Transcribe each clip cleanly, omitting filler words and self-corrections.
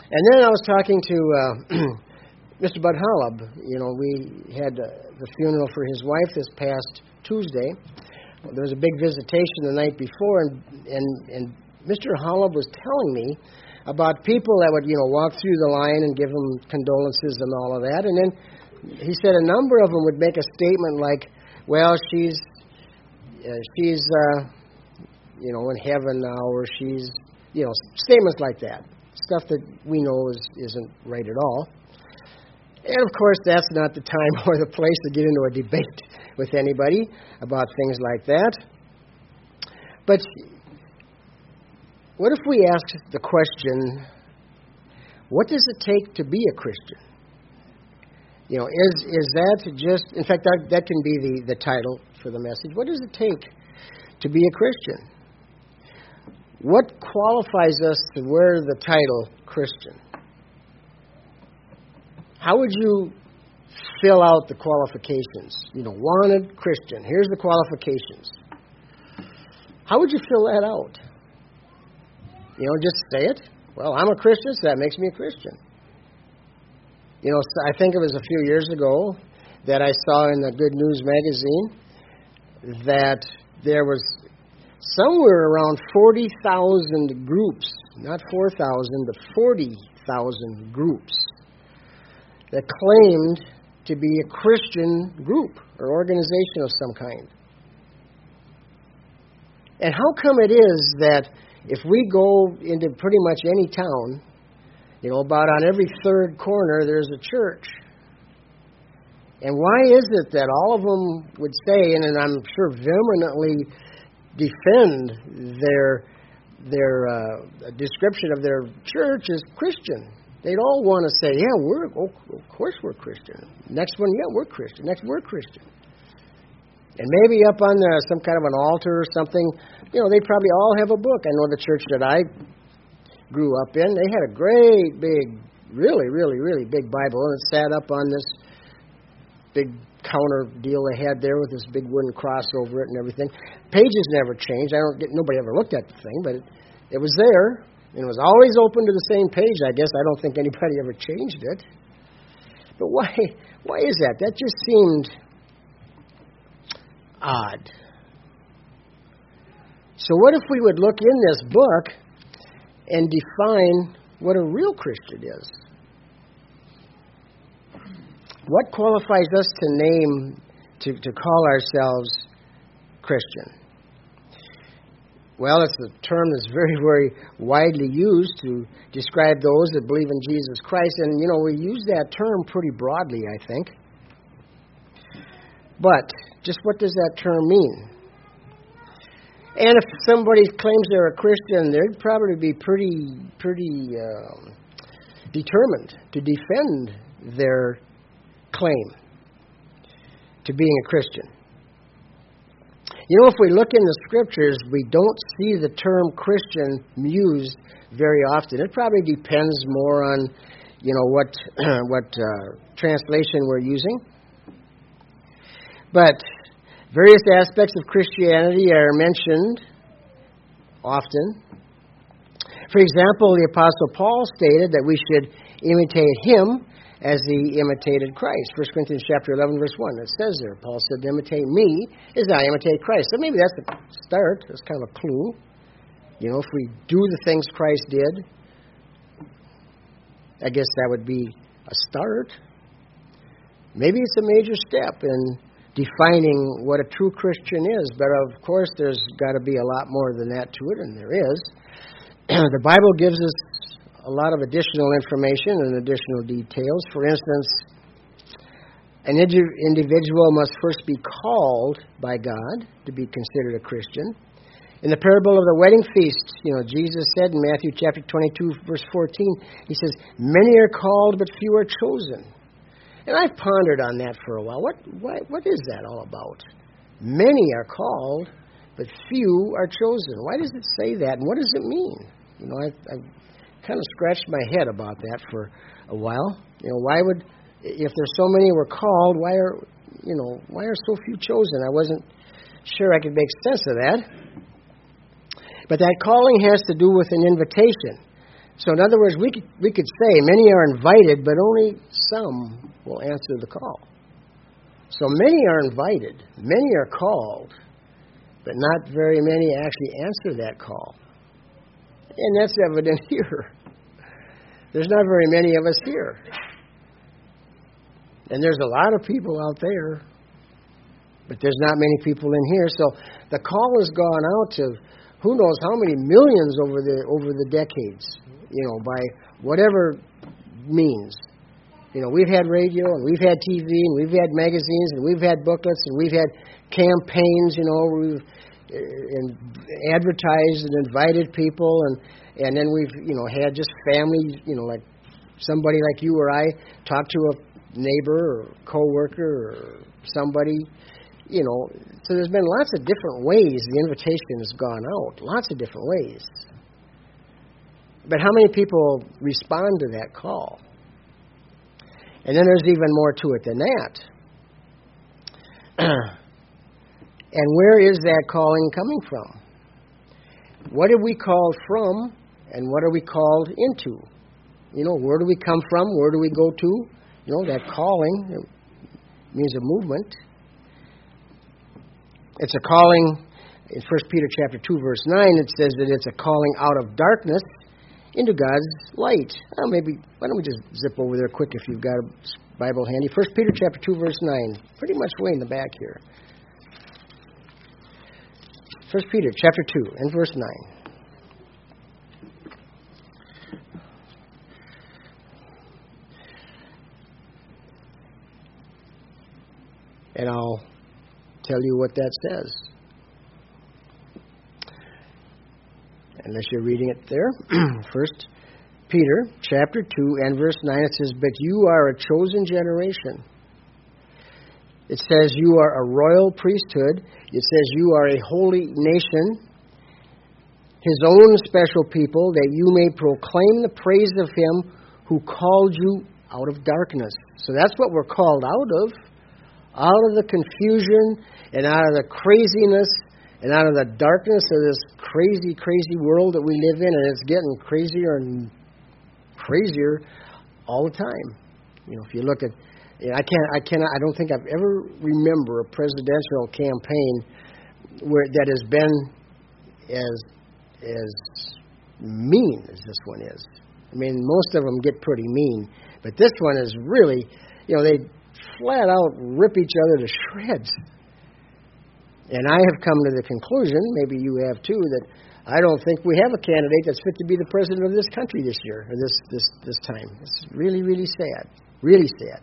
And then I was talking to Mr. Bud Holub. We had the funeral for his wife this past Tuesday. There was a big visitation the night before, and Mr. Holub was telling me about people that would, walk through the line and give him condolences and all of that. And then he said a number of them would make a statement like, well, she's in heaven now, or she's, statements like that. Stuff that we know isn't right at all. And, of course, that's not the time or the place to get into a debate with anybody about things like that. But what if we ask the question, what does it take to be a Christian? Is that just, in fact, that can be the title for the message. What does it take to be a Christian? What qualifies us to wear the title Christian? How would you fill out the qualifications? Wanted Christian. Here's the qualifications. How would you fill that out? Just say it. Well, I'm a Christian, so that makes me a Christian. I think it was a few years ago that I saw in the Good News magazine that there was somewhere around 40,000 groups, not 4,000, but 40,000 groups that claimed to be a Christian group or organization of some kind. And how come it is that if we go into pretty much any town, about on every third corner there's a church? And why is it that all of them would say, and I'm sure vehemently defend their description of their church as Christian? They'd all want to say, yeah, of course we're Christian. Next one, yeah, we're Christian. Next, we're Christian. And maybe up on some kind of an altar or something, they probably all have a book. I know the church that I grew up in, they had a great big, really, really, really big Bible, and it sat up on this big counter deal they had there with this big wooden cross over it and everything. Pages never changed. Nobody ever looked at the thing, but it was there. And it was always open to the same page, I guess. I don't think anybody ever changed it. But why is that? That just seemed odd. So what if we would look in this book and define what a real Christian is? What qualifies us to name, to call ourselves Christian? Well, it's a term that's very, very widely used to describe those that believe in Jesus Christ. And, we use that term pretty broadly, I think. But just what does that term mean? And if somebody claims they're a Christian, they'd probably be pretty determined to defend their claim to being a Christian. If we look in the Scriptures, we don't see the term Christian used very often. It probably depends more on, what translation we're using. But various aspects of Christianity are mentioned often. For example, the Apostle Paul stated that we should imitate him as he imitated Christ. 1 Corinthians chapter 11, verse 1. It says there, Paul said, imitate me as I imitate Christ. So maybe that's the start. That's kind of a clue. If we do the things Christ did, I guess that would be a start. Maybe it's a major step in defining what a true Christian is. But of course, there's got to be a lot more than that to it, and there is. The Bible gives us a lot of additional information and additional details. For instance, an individual must first be called by God to be considered a Christian. In the parable of the wedding feast, Jesus said in Matthew chapter 22, verse 14, he says, many are called, but few are chosen. And I've pondered on that for a while. What is that all about? Many are called, but few are chosen. Why does it say that, and what does it mean? I've kind of scratched my head about that for a while. Why would, if there's so many were called, why are so few chosen? I wasn't sure I could make sense of that. But that calling has to do with an invitation. So in other words, we could say many are invited, but only some will answer the call. So many are invited, many are called, but not very many actually answer that call. And that's evident here. There's not very many of us here. And there's a lot of people out there, but there's not many people in here. So the call has gone out to who knows how many millions over the decades, by whatever means. We've had radio, and we've had TV, and we've had magazines, and we've had booklets, and we've had campaigns, we've advertised and invited people, and then we've, had just families, like somebody like you or I talk to a neighbor or coworker or somebody, So there's been lots of different ways the invitation has gone out, lots of different ways. But how many people respond to that call? And then there's even more to it than that. And where is that calling coming from? What are we called from, and what are we called into? Where do we come from? Where do we go to? That calling means a movement. It's a calling. In 1 Peter chapter 2, verse 9, it says that it's a calling out of darkness into God's light. Why don't we just zip over there quick if you've got a Bible handy. 1 Peter chapter 2, verse 9. Pretty much way in the back here. 1 Peter chapter 2 and verse 9. And I'll tell you what that says. Unless you're reading it there. 1 Peter chapter 2 and verse 9, it says, "But you are a chosen generation." It says you are a royal priesthood. It says you are a holy nation, His own special people, that you may proclaim the praise of Him who called you out of darkness. So that's what we're called out of the confusion and out of the craziness and out of the darkness of this crazy, crazy world that we live in, and it's getting crazier and crazier all the time. If you look at, I don't think I've ever remember a presidential campaign that has been as mean as this one is. Most of them get pretty mean, but this one is really, they flat out rip each other to shreds. And I have come to the conclusion, maybe you have too, that I don't think we have a candidate that's fit to be the president of this country this year, or this time. It's really, really sad. Really sad.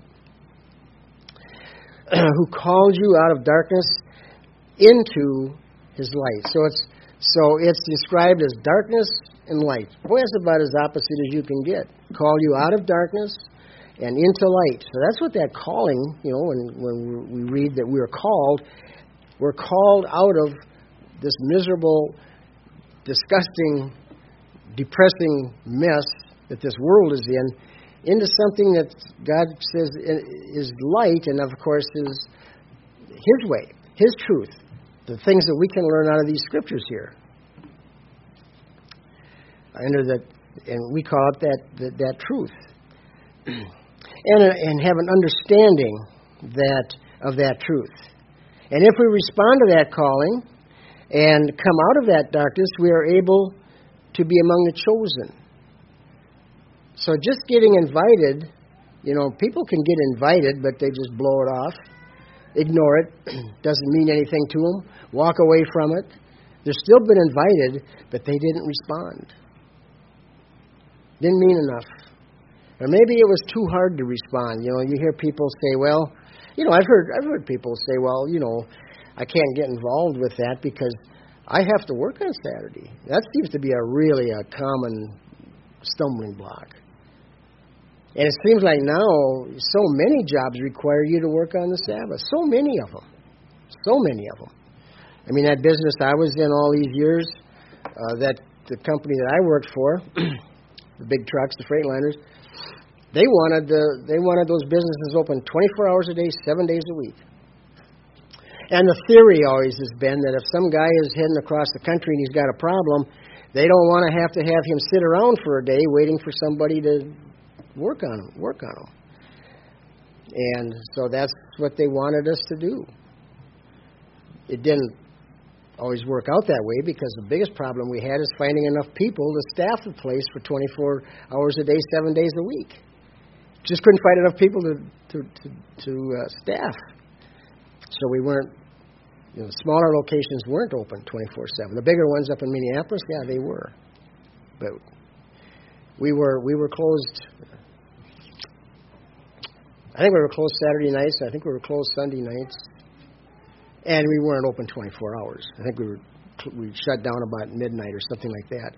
Who called you out of darkness into His light. So it's described as darkness and light. Boy, that's about as opposite as you can get. Called you out of darkness and into light. So that's what that calling, when we read that we're called out of this miserable, disgusting, depressing mess that this world is in, into something that God says is light, and of course is His way, His truth, the things that we can learn out of these scriptures here. And we call it that truth. And have an understanding of that truth. And if we respond to that calling and come out of that darkness, we are able to be among the chosen. So just getting invited, people can get invited, but they just blow it off, ignore it, doesn't mean anything to them, walk away from it. They've still been invited, but they didn't respond. Didn't mean enough. Or maybe it was too hard to respond. You hear people say, well, I've heard people say, well, I can't get involved with that because I have to work on Saturday. That seems to be a common stumbling block. And it seems like now so many jobs require you to work on the Sabbath. So many of them. That business I was in all these years, that the company that I worked for, the big trucks, the Freightliners, they wanted those businesses open 24 hours a day, 7 days a week. And the theory always has been that if some guy is heading across the country and he's got a problem, They don't want to have him sit around for a day waiting for somebody to work on them. And so that's what they wanted us to do. It didn't always work out that way, because the biggest problem we had is finding enough people to staff the place for 24 hours a day, 7 days a week. Just couldn't find enough people to staff. So we weren't, the smaller locations weren't open 24/7. The bigger ones up in Minneapolis, yeah, they were. But we were closed. I think we were closed Saturday nights. I think we were closed Sunday nights. And we weren't open 24 hours. I think we shut down about midnight or something like that.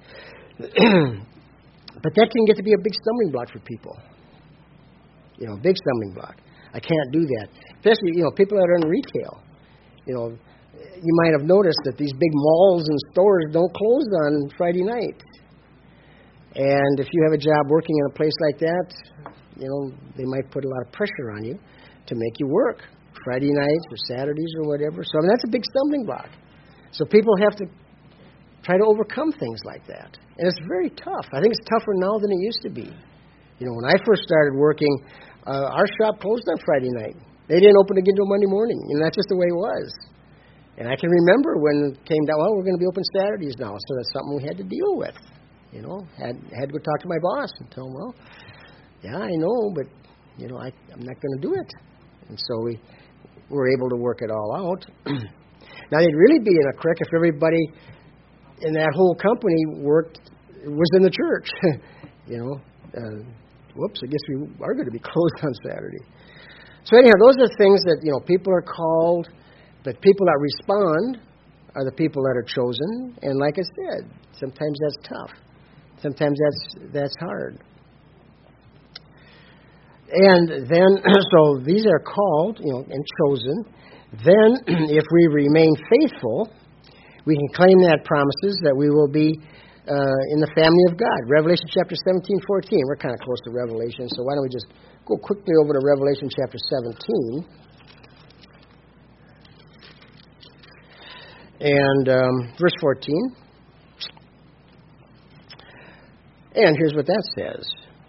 But that can get to be a big stumbling block for people. Big stumbling block. I can't do that. Especially, people that are in retail. You might have noticed that these big malls and stores don't close on Friday night. And if you have a job working in a place like that, they might put a lot of pressure on you to make you work Friday nights or Saturdays or whatever. So that's a big stumbling block. So people have to try to overcome things like that. And it's very tough. I think it's tougher now than it used to be. When I first started working, our shop closed on Friday night. They didn't open again until Monday morning. That's just the way it was. And I can remember when it came down, we're going to be open Saturdays now. So that's something we had to deal with. Had to go talk to my boss and tell him, yeah, I know, but, I'm not going to do it. And so we were able to work it all out. Now, they'd really be in a crick if everybody in that whole company was in the church. Whoops, I guess we are going to be closed on Saturday. So anyhow, those are things that, people are called, but people that respond are the people that are chosen. And like I said, sometimes that's tough. Sometimes that's hard. And then, so these are called, and chosen. Then, if we remain faithful, we can claim that promises that we will be in the family of God. Revelation chapter 17:14. We're kind of close to Revelation, so why don't we just go quickly over to Revelation chapter 17. And verse 14. And here's what that says.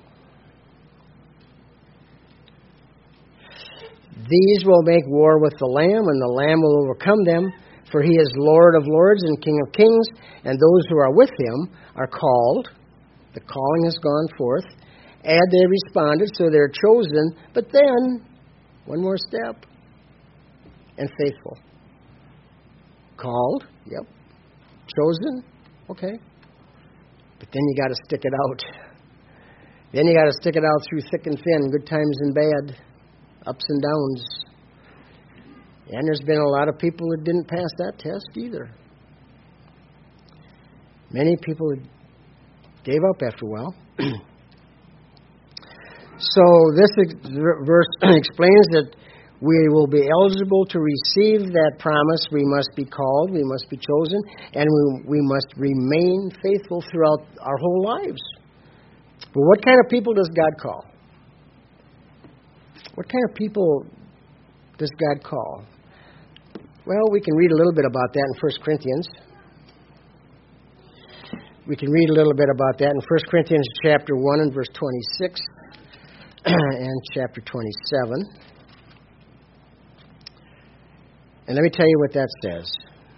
These will make war with the Lamb, and the Lamb will overcome them, for he is Lord of lords and King of kings, and those who are with him are called. The calling has gone forth, and they responded, so they're chosen. But then, one more step, and faithful. Called, yep. Chosen, okay. But then you got to stick it out. Then you got to stick it out through thick and thin, good times and bad, ups and downs. And there's been a lot of people who didn't pass that test either. Many people gave up after a while. So this verse explains that we will be eligible to receive that promise. We must be called, we must be chosen, and we must remain faithful throughout our whole lives. But what kind of people does God call? What kind of people does God call? Well, we can read a little bit about that in 1 Corinthians. We can read a little bit about that in 1 Corinthians chapter 1 and verse 26 and chapter 27. And let me tell you what that says.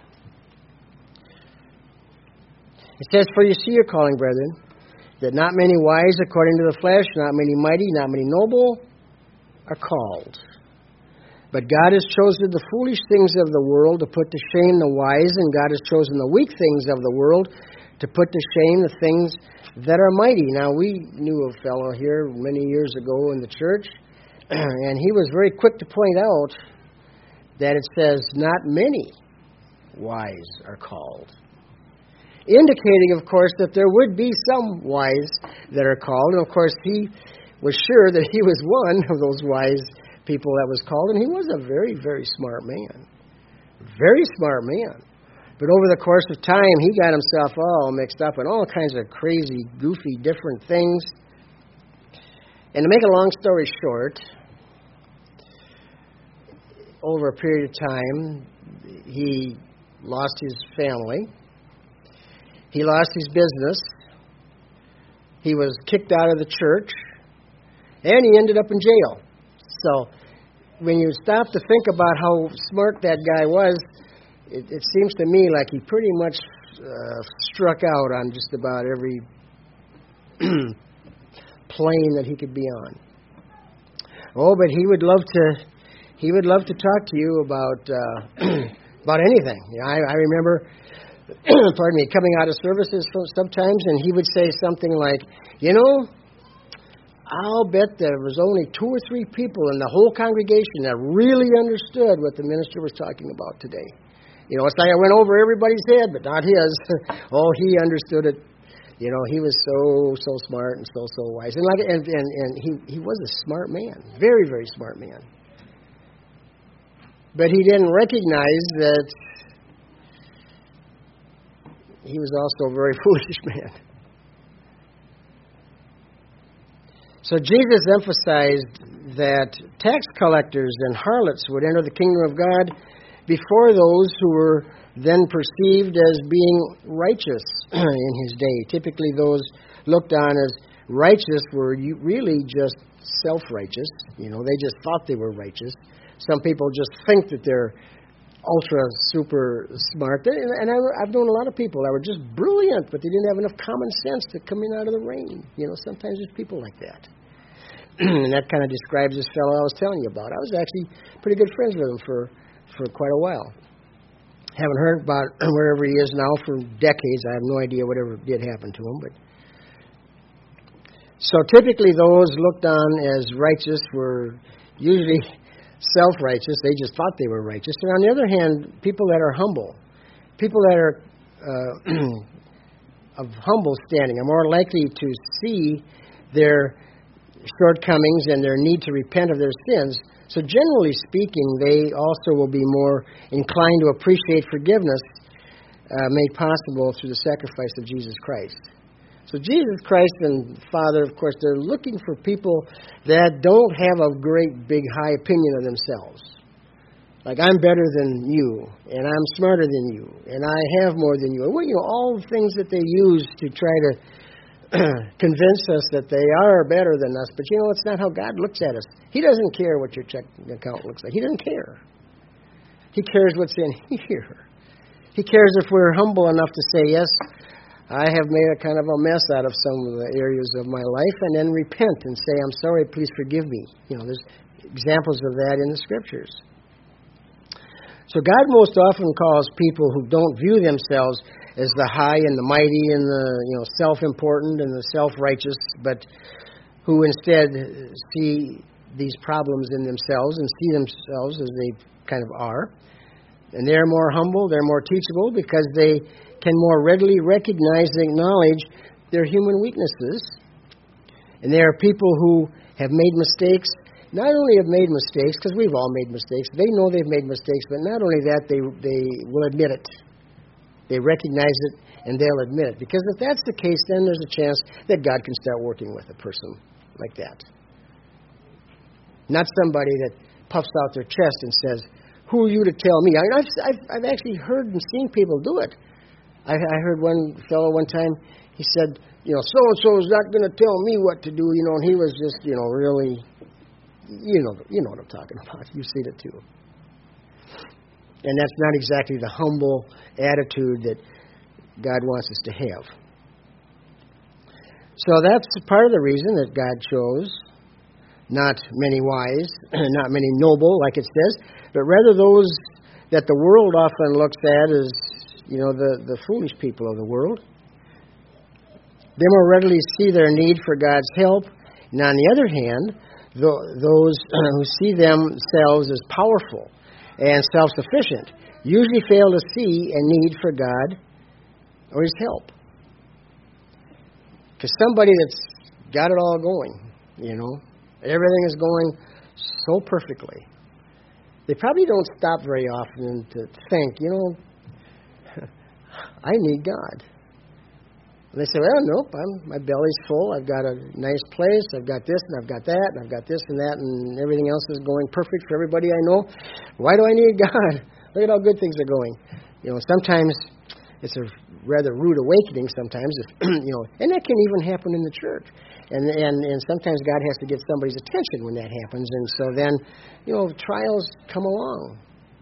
It says, "For you see your calling, brethren, that not many wise according to the flesh, not many mighty, not many noble are called. But God has chosen the foolish things of the world to put to shame the wise, and God has chosen the weak things of the world to put to shame the things that are mighty." Now, we knew a fellow here many years ago in the church, and he was very quick to point out that it says, not many wise are called. Indicating, of course, that there would be some wise that are called. And, of course, he was sure that he was one of those wise people that was called. And he was a very, very smart man. Very smart man. But over the course of time, he got himself all mixed up in all kinds of crazy, goofy, different things. And to make a long story short, over a period of time, he lost his family. He lost his business. He was kicked out of the church. And he ended up in jail. So when you stop to think about how smart that guy was, it seems to me like he pretty much struck out on just about every plane that he could be on. Oh, but he would love to talk to you about about anything. I remember, pardon me, coming out of services sometimes, and he would say something like, I'll bet there was only 2 or 3 people in the whole congregation that really understood what the minister was talking about today. It's like I went over everybody's head, but not his. Oh, he understood it. He was so smart and so wise, and he was a smart man, very, very smart man. But he didn't recognize that he was also a very foolish man. So Jesus emphasized that tax collectors and harlots would enter the kingdom of God before those who were then perceived as being righteous in his day. Typically those looked on as righteous were really just self-righteous. They just thought they were righteous. Some people just think that they're ultra super smart. And I've known a lot of people that were just brilliant, but they didn't have enough common sense to come in out of the rain. Sometimes there's people like that. And that kind of describes this fellow I was telling you about. I was actually pretty good friends with him for quite a while. Haven't heard about wherever he is now for decades. I have no idea whatever did happen to him. But so typically those looked on as righteous were usually self-righteous. They just thought they were righteous. And on the other hand, people that are humble, people that are of humble standing are more likely to see their shortcomings and their need to repent of their sins. So generally speaking, they also will be more inclined to appreciate forgiveness made possible through the sacrifice of Jesus Christ. So Jesus Christ and Father, of course, they're looking for people that don't have a great, big, high opinion of themselves. Like, I'm better than you, and I'm smarter than you, and I have more than you. All the things that they use to try to convince us that they are better than us. But it's not how God looks at us. He doesn't care what your checking account looks like. He doesn't care. He cares what's in here. He cares if we're humble enough to say, yes, I have made a kind of a mess out of some of the areas of my life, and then repent and say, I'm sorry, please forgive me. There's examples of that in the Scriptures. So God most often calls people who don't view themselves as the high and the mighty and the self-important and the self-righteous, but who instead see these problems in themselves and see themselves as they kind of are. And they're more humble, they're more teachable because they can more readily recognize and acknowledge their human weaknesses. And they are people who have made mistakes. Not only have made mistakes, because we've all made mistakes, they know they've made mistakes, but not only that, they will admit it. They recognize it, and they'll admit it. Because if that's the case, then there's a chance that God can start working with a person like that. Not somebody that puffs out their chest and says, who are you to tell me? I've actually heard and seen people do it. I heard one fellow one time, he said, so-and-so is not going to tell me what to do, and he was just, really... You know what I'm talking about. You've seen it too. And that's not exactly the humble attitude that God wants us to have. So that's part of the reason that God chose not many wise, not many noble, like it says, but rather those that the world often looks at as, the foolish people of the world. They more readily see their need for God's help. And on the other hand, those who see themselves as powerful and self-sufficient usually fail to see a need for God or His help. Because somebody that's got it all going, everything is going so perfectly, they probably don't stop very often to think, I need God. And they say, well, nope, my belly's full. I've got a nice place. I've got this and I've got that and I've got this and that and everything else is going perfect for everybody I know. Why do I need God? Look at how good things are going. Sometimes it's a rather rude awakening sometimes, if, and that can even happen in the church. And sometimes God has to get somebody's attention when that happens, and so then, trials come along.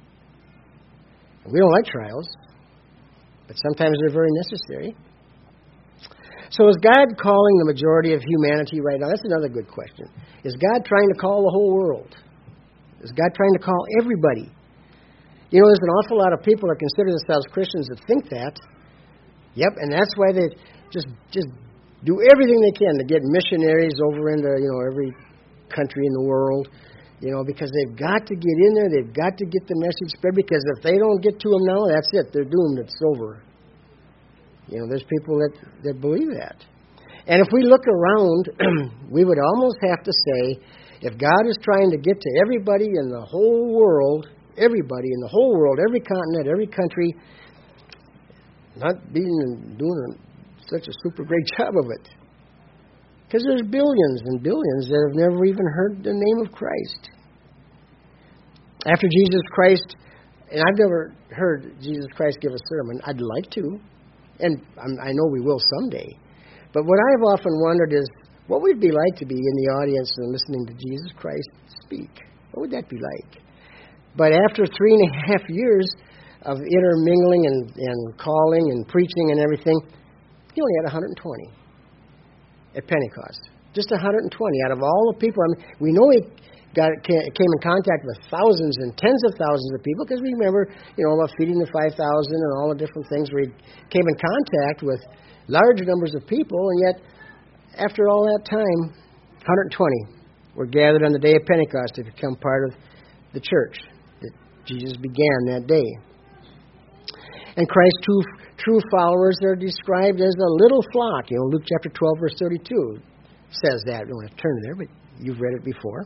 We don't like trials, but sometimes they're very necessary. So is God calling the majority of humanity right now? That's another good question. Is God trying to call the whole world? Is God trying to call everybody? There's an awful lot of people that consider themselves Christians that think that. Yep, and that's why they just do everything they can to get missionaries over into, every country in the world, because they've got to get in there, they've got to get the message spread, because if they don't get to them now, that's it, they're doomed, it's over. There's people that believe that. And if we look around, we would almost have to say, if God is trying to get to everybody in the whole world, every continent, every country, not doing such a super great job of it. Because there's billions and billions that have never even heard the name of Christ. After Jesus Christ, and I've never heard Jesus Christ give a sermon. I'd like to, and I know we will someday. But what I've often wondered is, what would it be like to be in the audience and listening to Jesus Christ speak? What would that be like? But after 3.5 years of intermingling and calling and preaching and everything, he only had 120 at Pentecost. Just 120 out of all the people. We know he came in contact with thousands and tens of thousands of people, because we remember, about feeding the 5,000 and all the different things where he came in contact with large numbers of people, and yet after all that time, 120 were gathered on the day of Pentecost to become part of the church that Jesus began that day. And Christ's true followers are described as a little flock. Luke chapter 12, verse 32 says that. I don't want to turn there, but you've read it before.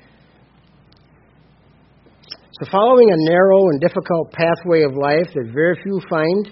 So following a narrow and difficult pathway of life that very few find,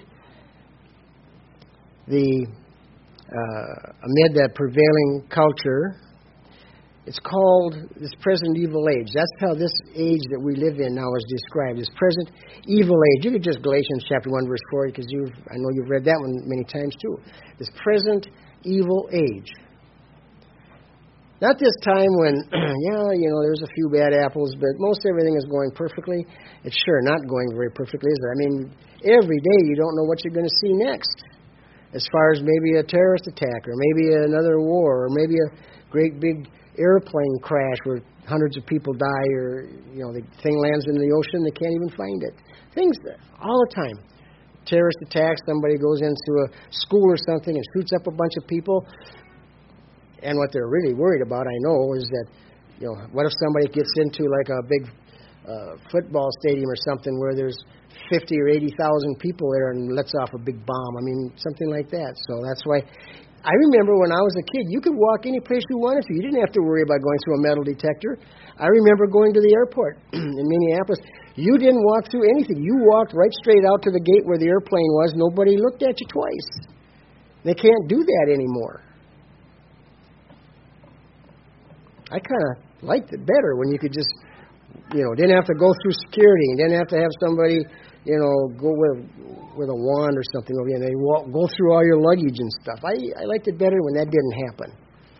amid that prevailing culture, it's called this present evil age. That's how this age that we live in now is described, this present evil age. You could just Galatians chapter 1, verse 4, because I know you've read that one many times too. This present evil age. Not this time when, there's a few bad apples, but most everything is going perfectly. It's sure not going very perfectly, is it? Every day you don't know what you're going to see next, as far as maybe a terrorist attack, or maybe another war, or maybe a great big airplane crash where hundreds of people die, or the thing lands in the ocean, they can't even find it. Things all the time. Terrorist attacks, somebody goes into a school or something and shoots up a bunch of people. And what they're really worried about, I know, is that, what if somebody gets into like a big football stadium or something where there's 50 or 80,000 people there and lets off a big bomb. Something like that. So that's why I remember when I was a kid, you could walk any place you wanted to. You didn't have to worry about going through a metal detector. I remember going to the airport in Minneapolis. You didn't walk through anything. You walked right straight out to the gate where the airplane was. Nobody looked at you twice. They can't do that anymore. I kind of liked it better when you could just, didn't have to go through security, and didn't have to have somebody, go with a wand or something over you, and they go through all your luggage and stuff. I liked it better when that didn't happen.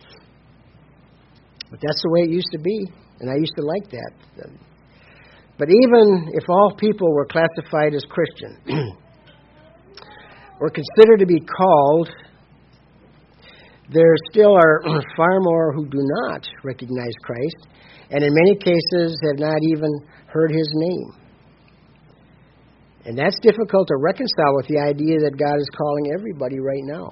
But that's the way it used to be, and I used to like that. But even if all people were classified as Christian, were considered to be called, there still are far more who do not recognize Christ, and in many cases have not even heard His name. And that's difficult to reconcile with the idea that God is calling everybody right now.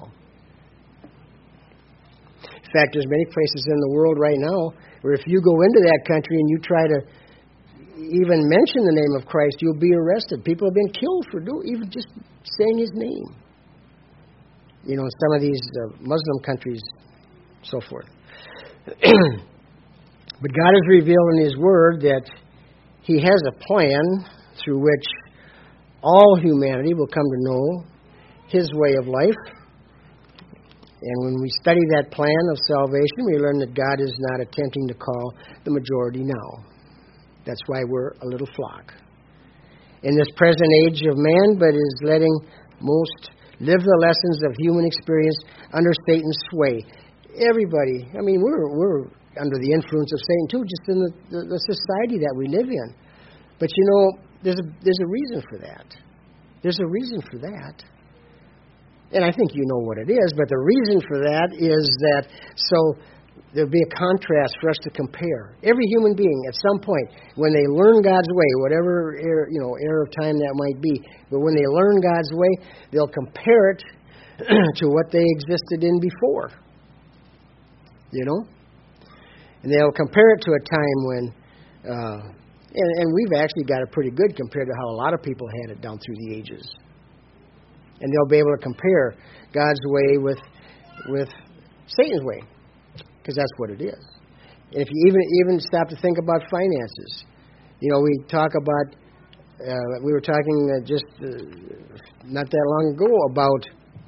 In fact, there's many places in the world right now where if you go into that country and you try to even mention the name of Christ, you'll be arrested. People have been killed for even just saying His name. Some of these Muslim countries, so forth. But God has revealed in His Word that He has a plan through which all humanity will come to know His way of life. And when we study that plan of salvation, we learn that God is not attempting to call the majority now. That's why we're a little flock in this present age of man, but is letting most live the lessons of human experience under Satan's sway. Everybody, I mean, we're under the influence of Satan too, just in the society that we live in. But you know, there's a reason for that. There's a reason for that. And I think you know what it is, but the reason for that is that so there'll be a contrast for us to compare. Every human being, at some point, when they learn God's way, whatever era of time that might be, but when they learn God's way, they'll compare it to what they existed in before. You know? And they'll compare it to a time when, and we've actually got it pretty good compared to how a lot of people had it down through the ages. And they'll be able to compare God's way with Satan's way, because that's what it is. And if you even stop to think about finances, you know, we talk about, we were talking just not that long ago about,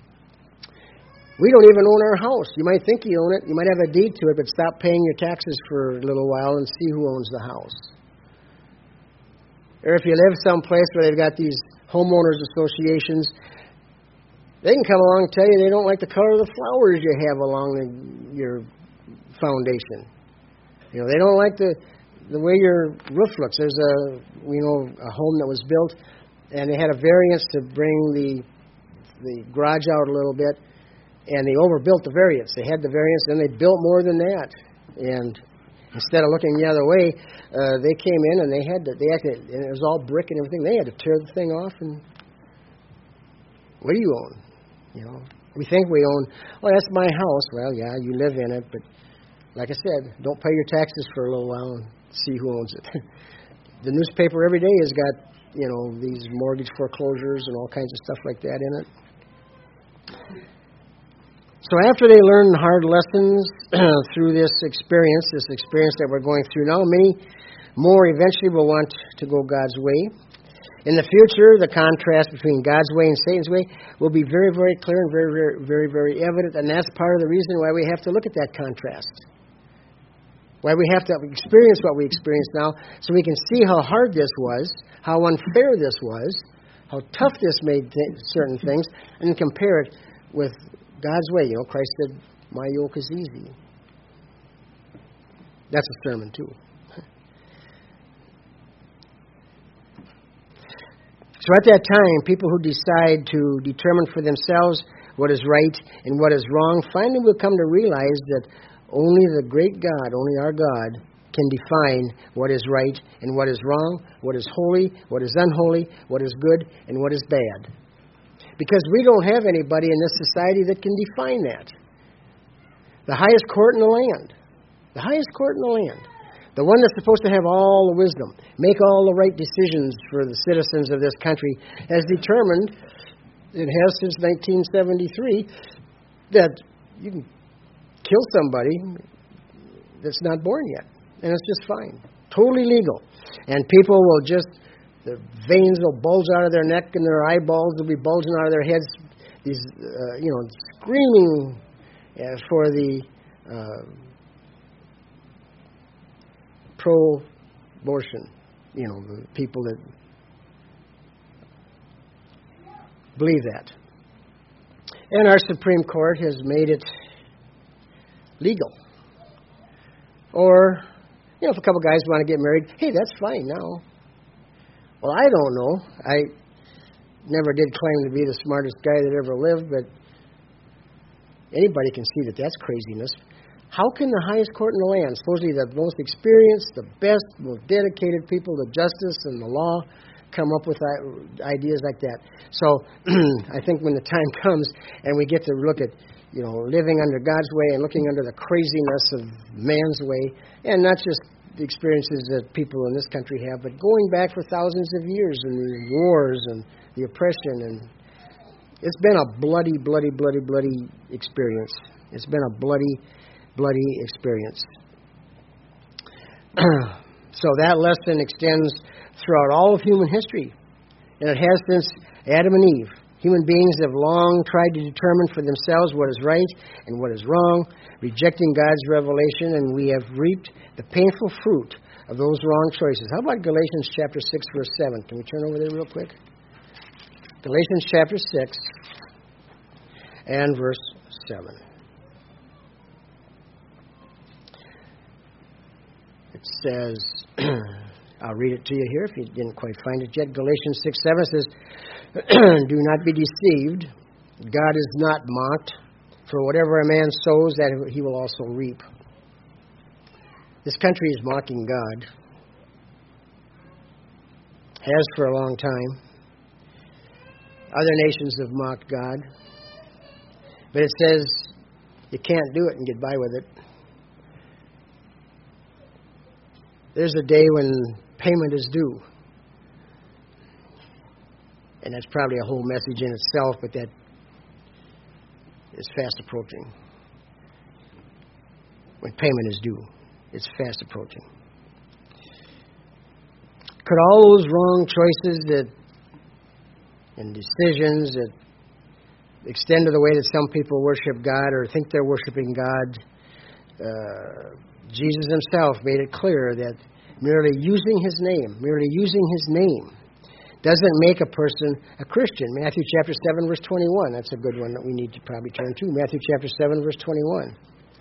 we don't even own our house. You might think you own it, you might have a deed to it, but stop paying your taxes for a little while and see who owns the house. Or if you live someplace where they've got these homeowners associations, they can come along and tell you they don't like the color of the flowers you have along your foundation. You know, they don't like the way your roof looks. There's a home that was built, and they had a variance to bring the garage out a little bit, and they overbuilt the variance. They had the variance, then they built more than that, and instead of looking the other way, they came in and they acted, and it was all brick and everything. They had to tear the thing off and. What do you own? You know, we think we own, that's my house. Well, yeah, you live in it, but like I said, don't pay your taxes for a little while and see who owns it. The newspaper every day has got, these mortgage foreclosures and all kinds of stuff like that in it. So after they learn hard lessons through this experience that we're going through now, many more eventually will want to go God's way. In the future, the contrast between God's way and Satan's way will be very, very clear and very, very, very, very evident, and that's part of the reason why we have to look at that contrast. Why we have to experience what we experience now, so we can see how hard this was, how unfair this was, how tough this made certain things, and compare it with God's way. You know, Christ said, "My yoke is easy." That's a sermon too. So at that time, people who decide to determine for themselves what is right and what is wrong finally will come to realize that only the great God, only our God, can define what is right and what is wrong, what is holy, what is unholy, what is good, and what is bad. Because we don't have anybody in this society that can define that. The highest court in the land. The highest court in the land. The one that's supposed to have all the wisdom, make all the right decisions for the citizens of this country, has determined, it has since 1973, that you can kill somebody that's not born yet. And it's just fine. Totally legal. And people will the veins will bulge out of their neck and their eyeballs will be bulging out of their heads. These, screaming for the pro-abortion, the people that believe that. And our Supreme Court has made it legal. Or, if a couple guys want to get married, hey, that's fine now. Well, I don't know. I never did claim to be the smartest guy that ever lived, but anybody can see that that's craziness. How can the highest court in the land, supposedly the most experienced, the best, most dedicated people to justice and the law, come up with ideas like that? So I think when the time comes and we get to look at, living under God's way and looking under the craziness of man's way, and not just the experiences that people in this country have, but going back for thousands of years and the wars and the oppression, and it's been a bloody, bloody, bloody, bloody experience. It's been a bloody experience. So that lesson extends throughout all of human history, and it has since Adam and Eve. Human beings have long tried to determine for themselves what is right and what is wrong, rejecting God's revelation, and we have reaped the painful fruit of those wrong choices. How about Galatians chapter 6, verse 7? Can we turn over there real quick? Galatians chapter 6. and verse 7. It says, I'll read it to you here if you didn't quite find it yet. Galatians 6:7 says, do not be deceived. God is not mocked. For whatever a man sows, that he will also reap. This country is mocking God. Has for a long time. Other nations have mocked God. But it says you can't do it and get by with it. There's a day when payment is due. And that's probably a whole message in itself, but that is fast approaching. When payment is due, it's fast approaching. Could all those wrong choices and decisions that extend to the way that some people worship God or think they're worshiping God, Jesus himself made it clear that merely using his name doesn't make a person a Christian. Matthew chapter 7, verse 21. That's a good one that we need to probably turn to. Matthew chapter 7, verse 21.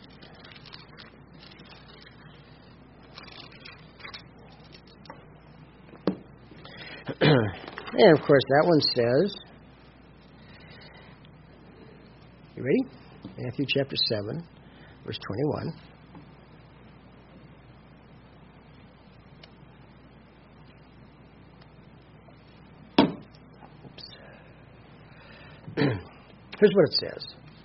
And, of course, that one says, you ready? Matthew chapter 7, verse 21. Here's what it says.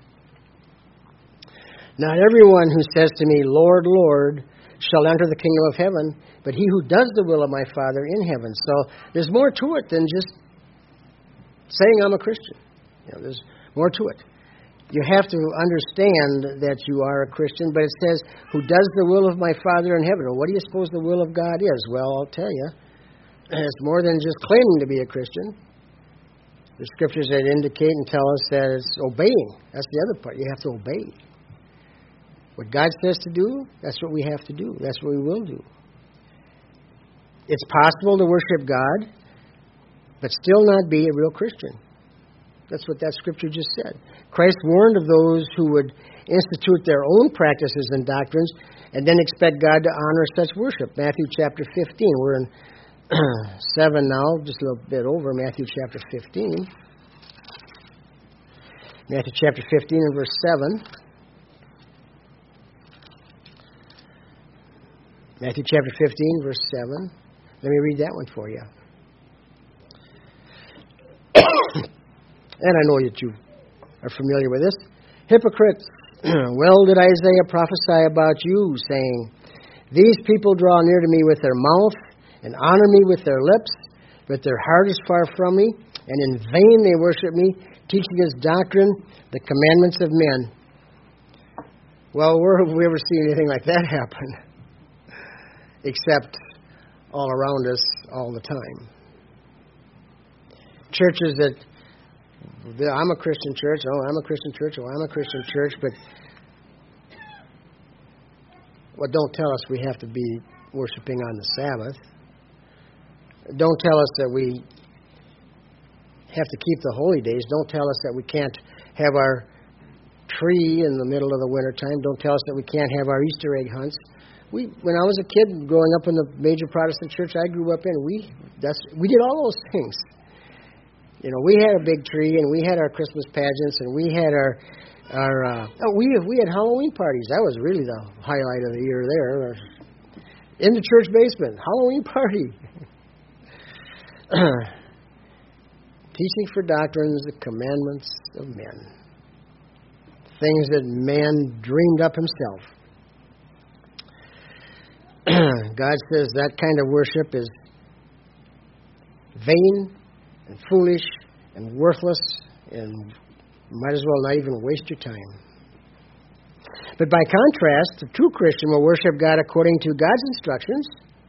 Not everyone who says to me, Lord, Lord, shall enter the kingdom of heaven, but he who does the will of my Father in heaven. So there's more to it than just saying I'm a Christian. There's more to it. You have to understand that you are a Christian, but it says, who does the will of my Father in heaven. Well, what do you suppose the will of God is? Well, I'll tell you. It's more than just claiming to be a Christian. The scriptures that indicate and tell us that it's obeying. That's the other part. You have to obey. What God says to do, that's what we have to do. That's what we will do. It's possible to worship God, but still not be a real Christian. That's what that scripture just said. Christ warned of those who would institute their own practices and doctrines and then expect God to honor such worship. Matthew chapter 15. We're in 7 now, just a little bit over Matthew chapter 15. Matthew chapter 15 and verse 7. Matthew chapter 15, verse 7. Let me read that one for you. And I know that you are familiar with this. Hypocrites, well did Isaiah prophesy about you, saying, these people draw near to me with their mouth and honor me with their lips, but their heart is far from me, and in vain they worship me, teaching as doctrine the commandments of men. Well, where have we ever seen anything like that happen? Except all around us all the time. Churches that, I'm a Christian church, I'm a Christian church, I'm a Christian church, but don't tell us we have to be worshiping on the Sabbath. Don't tell us that we have to keep the holy days. Don't tell us that we can't have our tree in the middle of the wintertime. Don't tell us that we can't have our Easter egg hunts. When I was a kid growing up in the major Protestant church I grew up in, we did all those things. We had a big tree, and we had our Christmas pageants, and we had we had Halloween parties. That was really the highlight of the year there. In the church basement, Halloween party. Teaching for doctrines, the commandments of men. Things that man dreamed up himself. God says that kind of worship is vain and foolish and worthless, and might as well not even waste your time. But by contrast, the true Christian will worship God according to God's instructions,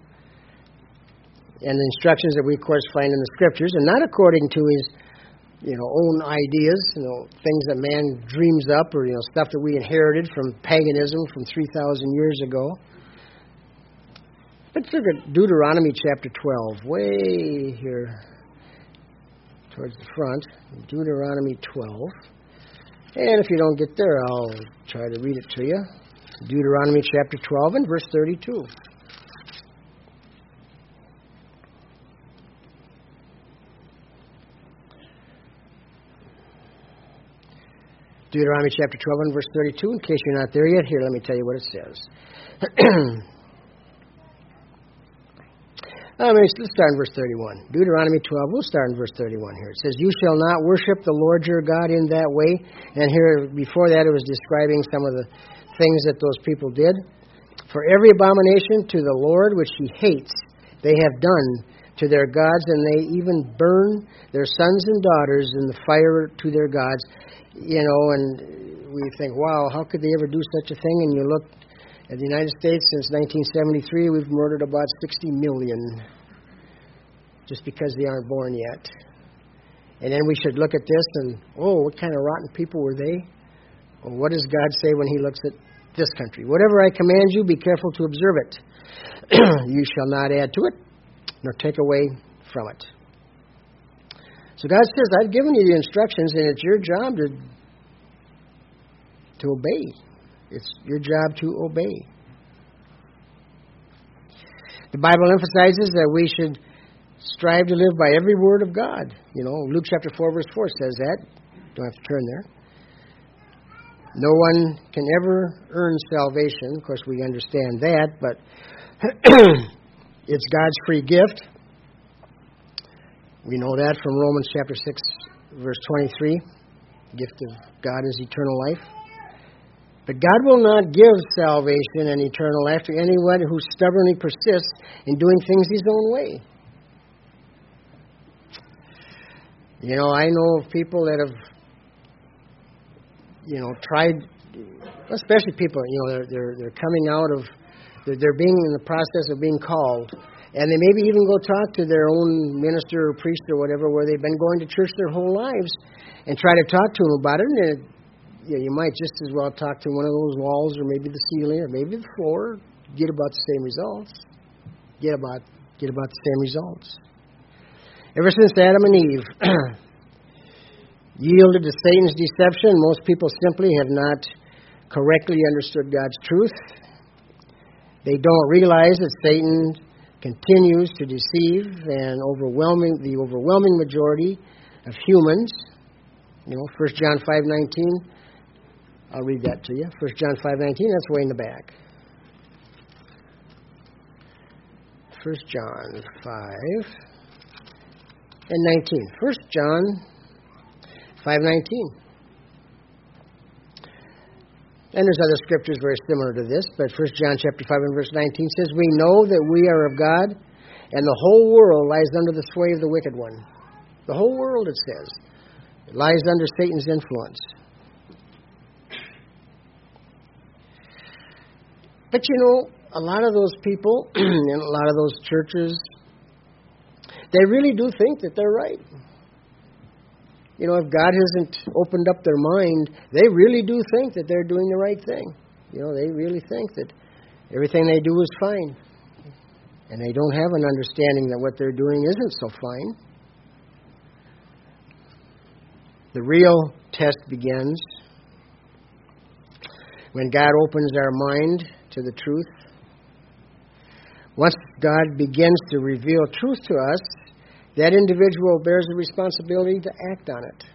and the instructions that we, of course, find in the Scriptures, and not according to his own ideas, things that man dreams up, or stuff that we inherited from paganism from 3,000 years ago. Let's look at Deuteronomy chapter 12, way here towards the front. Deuteronomy 12. And if you don't get there, I'll try to read it to you. Deuteronomy chapter 12 and verse 32. Deuteronomy chapter 12 and verse 32. In case you're not there yet, here, let me tell you what it says. Let's start in verse 31. Deuteronomy 12, we'll start in verse 31 here. It says, "You shall not worship the Lord your God in that way." And here, before that, it was describing some of the things that those people did. "For every abomination to the Lord which he hates, they have done to their gods, and they even burn their sons and daughters in the fire to their gods." You know, and we think, wow, how could they ever do such a thing? And you look at the United States, since 1973, we've murdered about 60 million just because they aren't born yet. And then we should look at this and, oh, what kind of rotten people were they? Well, what does God say when he looks at this country? "Whatever I command you, be careful to observe it. You shall not add to it, nor take away from it." So God says, I've given you the instructions, and it's your job to obey. It's your job to obey. The Bible emphasizes that we should strive to live by every word of God. You know, Luke chapter 4, verse 4 says that. Don't have to turn there. No one can ever earn salvation. Of course, we understand that, but it's God's free gift. We know that from Romans chapter 6, verse 23. The gift of God is eternal life. But God will not give salvation and eternal life to anyone who stubbornly persists in doing things his own way. You know, I know of people that have, tried, especially people, they're coming out of, they're being in the process of being called. And they maybe even go talk to their own minister or priest or whatever, where they've been going to church their whole lives, and try to talk to them about it. And you might just as well talk to one of those walls, or maybe the ceiling, or maybe the floor. Get about the same results. Get about the same results. Ever since Adam and Eve yielded to Satan's deception, most people simply have not correctly understood God's truth. They don't realize that Satan continues to deceive the overwhelming majority of humans. 1 John 5:19. I'll read that to you. 1 John 5:19, that's way in the back. 1 John 5:19. 1 John 5:19. And there's other scriptures very similar to this, but 1 John chapter 5 and verse 19 says, "We know that we are of God, and the whole world lies under the sway of the wicked one." The whole world, it says, lies under Satan's influence. But a lot of those people and a lot of those churches, they really do think that they're right. If God hasn't opened up their mind, they really do think that they're doing the right thing. They really think that everything they do is fine. And they don't have an understanding that what they're doing isn't so fine. The real test begins when God opens our mind to the truth. Once God begins to reveal truth to us, that individual bears the responsibility to act on it.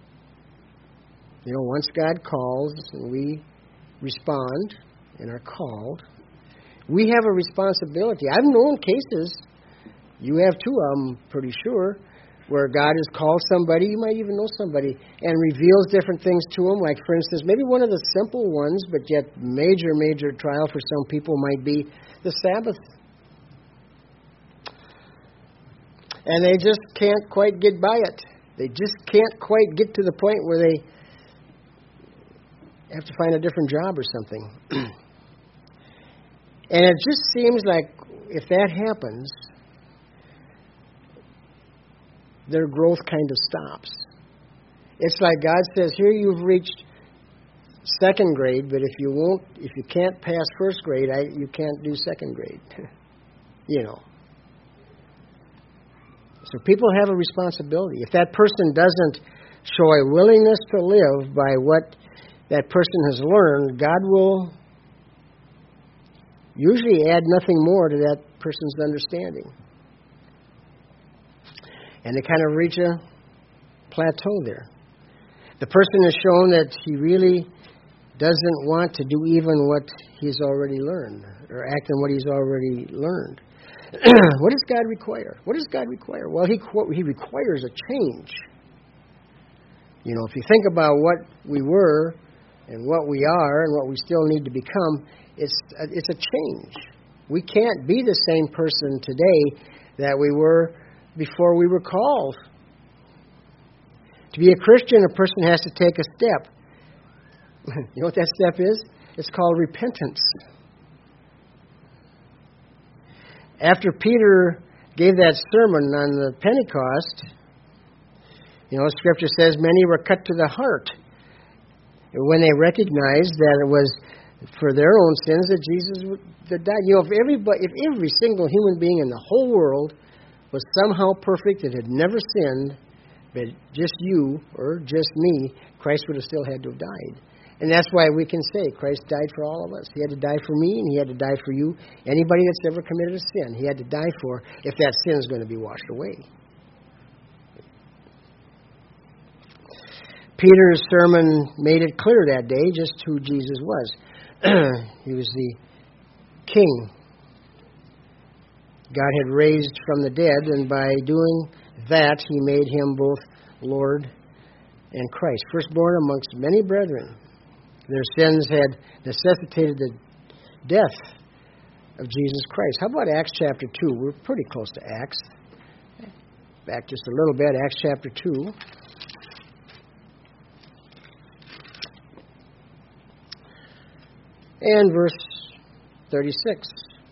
Once God calls and we respond and are called, we have a responsibility. I've known cases, you have too, I'm pretty sure, where God has called somebody, you might even know somebody, and reveals different things to them. Like, for instance, maybe one of the simple ones, but yet major trial for some people might be the Sabbath. And they just can't quite get by it. They just can't quite get to the point where they have to find a different job or something. And it just seems like if that happens, their growth kind of stops. It's like God says, here you've reached second grade, but if you can't pass first grade, you can't do second grade. So people have a responsibility. If that person doesn't show a willingness to live by what that person has learned, God will usually add nothing more to that person's understanding. And they kind of reach a plateau there. The person has shown that he really doesn't want to do even what he's already learned, or act on what he's already learned. What does God require? What does God require? Well, He requires a change. You know, if you think about what we were and what we are and what we still need to become, it's a change. We can't be the same person today that we were before we were called. To be a Christian, a person has to take a step. You know what that step is? It's called repentance. After Peter gave that sermon on the Pentecost, you know, Scripture says many were cut to the heart when they recognized that it was for their own sins that Jesus died. You know, if every single human being in the whole world was somehow perfect and had never sinned, but just you or just me, Christ would have still had to have died. And that's why we can say Christ died for all of us. He had to die for me, and He had to die for you. Anybody that's ever committed a sin, He had to die for if that sin is going to be washed away. Peter's sermon made it clear that day just who Jesus was. He was the King God had raised from the dead, and by doing that, He made Him both Lord and Christ, firstborn amongst many brethren. Their sins had necessitated the death of Jesus Christ. How about Acts chapter 2? We're pretty close to Acts. Back just a little bit, Acts chapter 2. And verse 36.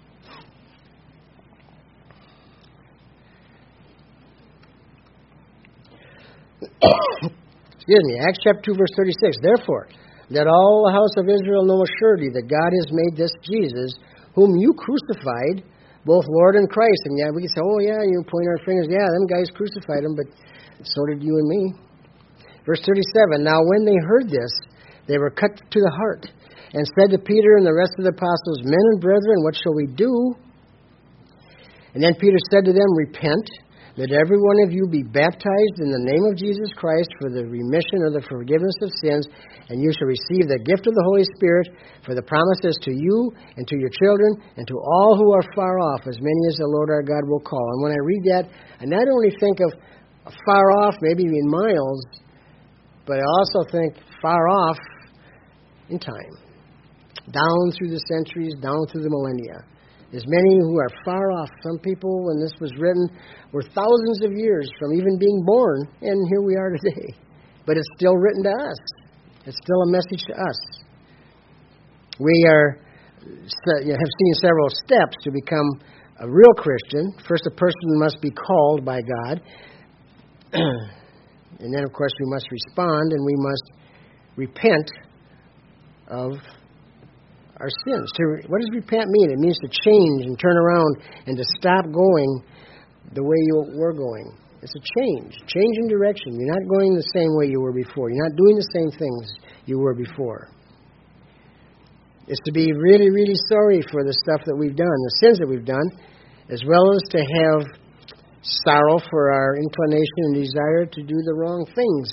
Excuse me, Acts chapter 2, verse 36. Therefore, let all the house of Israel know surely that God has made this Jesus, whom you crucified, both Lord and Christ. And yeah, we can say, oh yeah, you point our fingers, yeah, them guys crucified Him, but so did you and me. Verse 37, now when they heard this, they were cut to the heart, and said to Peter and the rest of the apostles, men and brethren, what shall we do? And then Peter said to them, repent. Let every one of you be baptized in the name of Jesus Christ for the remission or the forgiveness of sins, and you shall receive the gift of the Holy Spirit, for the promises to you and to your children and to all who are far off, as many as the Lord our God will call. And when I read that, I not only think of far off, maybe in miles, but I also think far off in time, down through the centuries, down through the millennia. There's many who are far off. Some people, when this was written, were thousands of years from even being born, and here we are today. But it's still written to us. It's still a message to us. We have seen several steps to become a real Christian. First, a person must be called by God. And then, of course, we must respond, and we must repent of our sins. What does repent mean? It means to change and turn around and to stop going the way you were going. It's a change in direction. You're not going the same way you were before. You're not doing the same things you were before. It's to be really, really sorry for the stuff that we've done, the sins that we've done, as well as to have sorrow for our inclination and desire to do the wrong things.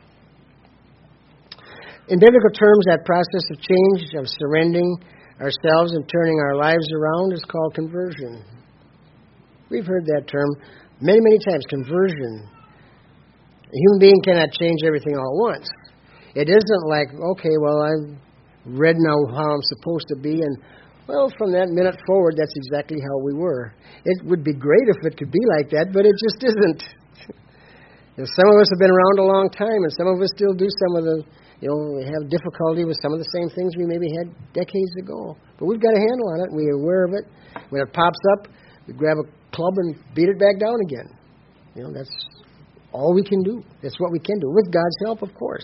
In biblical terms, that process of change, of surrendering ourselves and turning our lives around, is called conversion. We've heard that term many, many times, conversion. A human being cannot change everything all at once. It isn't like, okay, well, I've read now how I'm supposed to be, and, well, from that minute forward, that's exactly how we were. It would be great if it could be like that, but it just isn't. Some of us have been around a long time, and some of us still do some of the we have difficulty with some of the same things we maybe had decades ago. But we've got a handle on it, and we're aware of it. When it pops up, we grab a club and beat it back down again. That's all we can do. That's what we can do, with God's help, of course.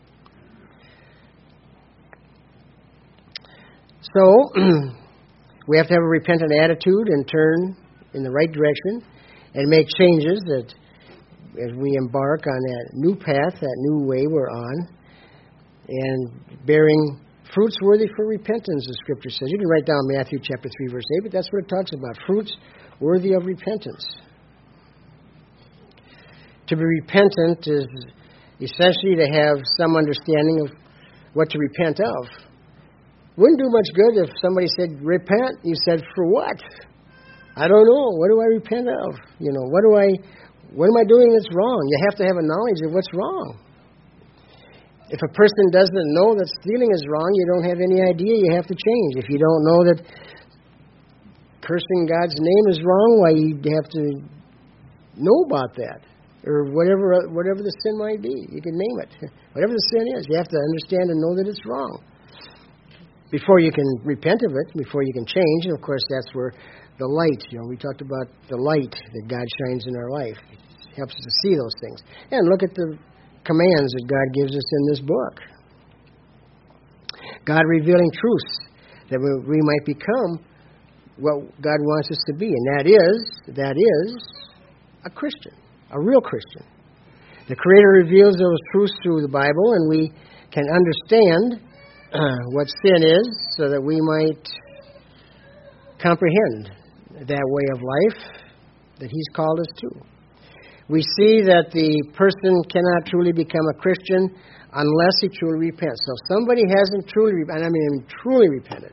So, we have to have a repentant attitude and turn in the right direction and make changes that as we embark on that new path, that new way we're on, and bearing fruits worthy for repentance, the Scripture says. You can write down Matthew chapter 3, verse 8, but that's what it talks about, fruits worthy of repentance. To be repentant is essentially to have some understanding of what to repent of. Wouldn't do much good if somebody said, repent. You said, for what? I don't know. What do I repent of? What am I doing that's wrong? You have to have a knowledge of what's wrong. If a person doesn't know that stealing is wrong, you don't have any idea you have to change. If you don't know that cursing God's name is wrong, why you have to know about that. Or whatever the sin might be. You can name it. Whatever the sin is, you have to understand and know that it's wrong. Before you can repent of it, before you can change, and of course that's where the light, we talked about the light that God shines in our life. It helps us to see those things. And look at the commands that God gives us in this book. God revealing truths that we might become what God wants us to be. And that is a Christian. A real Christian. The Creator reveals those truths through the Bible, and we can understand what sin is so that we might comprehend that way of life that He's called us to. We see that the person cannot truly become a Christian unless he truly repents. So if somebody hasn't truly repented,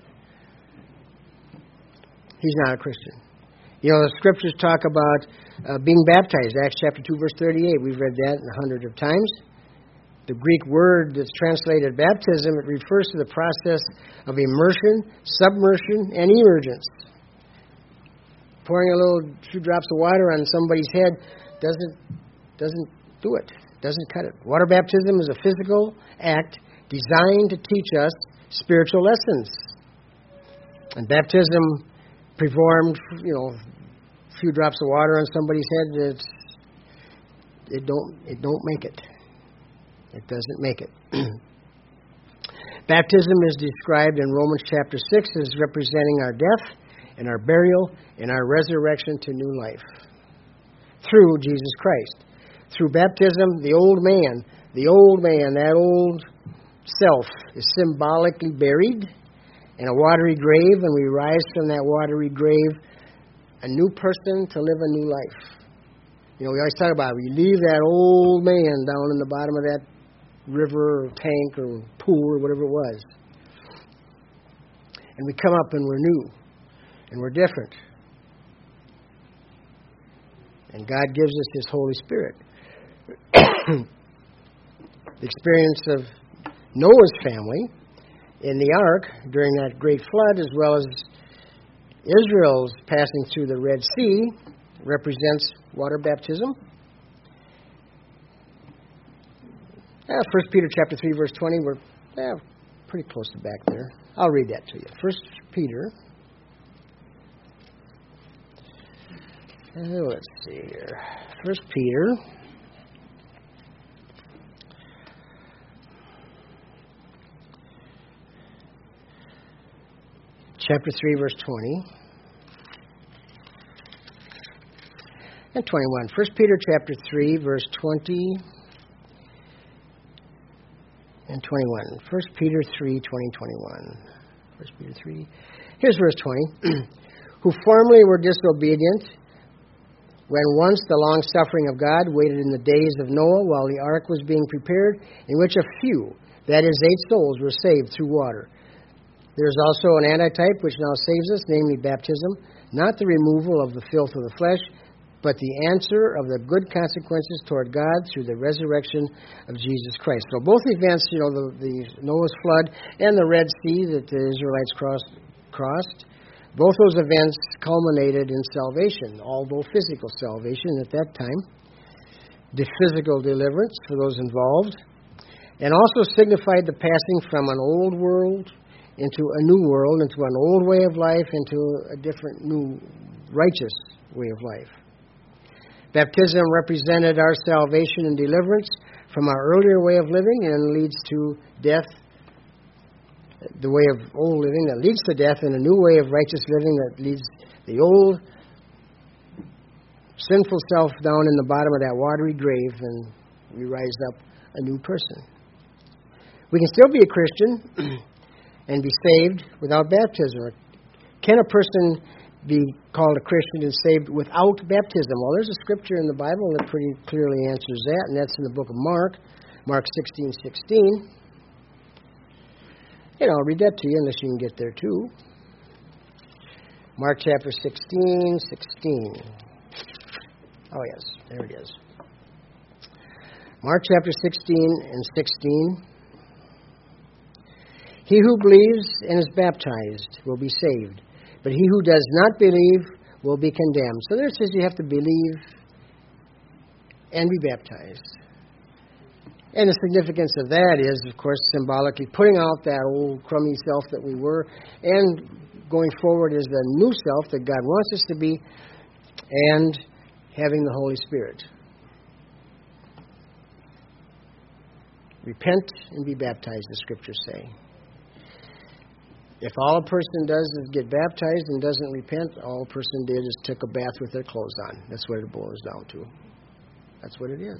he's not a Christian. The Scriptures talk about being baptized. Acts chapter 2, verse 38. We've read that 100 of times. The Greek word that's translated baptism, it refers to the process of immersion, submersion, and emergence. Pouring a few drops of water on somebody's head doesn't do it. Doesn't cut it. Water baptism is a physical act designed to teach us spiritual lessons. And baptism performed, a few drops of water on somebody's head, it don't make it. It doesn't make it. Baptism is described in Romans chapter 6 as representing our death and our burial and our resurrection to new life through Jesus Christ. Through baptism, the old man, that old self is symbolically buried in a watery grave, and we rise from that watery grave a new person to live a new life. We always talk about we leave that old man down in the bottom of that river or tank or pool or whatever it was. And we come up and we're new and we're different. And God gives us His Holy Spirit. The experience of Noah's family in the ark during that great flood, as well as Israel's passing through the Red Sea, represents water baptism. 1 Peter chapter 3, verse 20, we're pretty close to back there. I'll read that to you. 1 Peter. Let's see here. 1 Peter. Chapter 3, verse 20. And 21. 1 Peter chapter 3, verse 20 and 21. 1 Peter 3, 20, 21. 1 Peter 3. Here's verse 20. Who formerly were disobedient, when once the long-suffering of God waited in the days of Noah while the ark was being prepared, in which a few, that is 8 souls, were saved through water. There is also an antitype which now saves us, namely baptism, not the removal of the filth of the flesh, but the answer of the good consequences toward God through the resurrection of Jesus Christ. So both events, the Noah's flood and the Red Sea that the Israelites crossed, both those events culminated in salvation, although physical salvation at that time, the physical deliverance for those involved, and also signified the passing from an old world into a new world, into an old way of life, into a different, new, righteous way of life. Baptism represented our salvation and deliverance from our earlier way of living and leads to death, the way of old living that leads to death, and a new way of righteous living that leads the old sinful self down in the bottom of that watery grave, and we rise up a new person. We can still be a Christian and be saved without baptism. Can a person be called a Christian and saved without baptism? Well, there's a scripture in the Bible that pretty clearly answers that, and that's in the book of Mark, Mark 16:16. And I'll read that to you unless you can get there too. Mark chapter 16:16. Oh yes, there it is. Mark chapter 16:16. He who believes and is baptized will be saved, but he who does not believe will be condemned. So there it says you have to believe and be baptized. And the significance of that is, of course, symbolically putting out that old crummy self that we were, and going forward is the new self that God wants us to be, and having the Holy Spirit. Repent and be baptized, the Scriptures say. If all a person does is get baptized and doesn't repent, all a person did is took a bath with their clothes on. That's what it boils down to. That's what it is.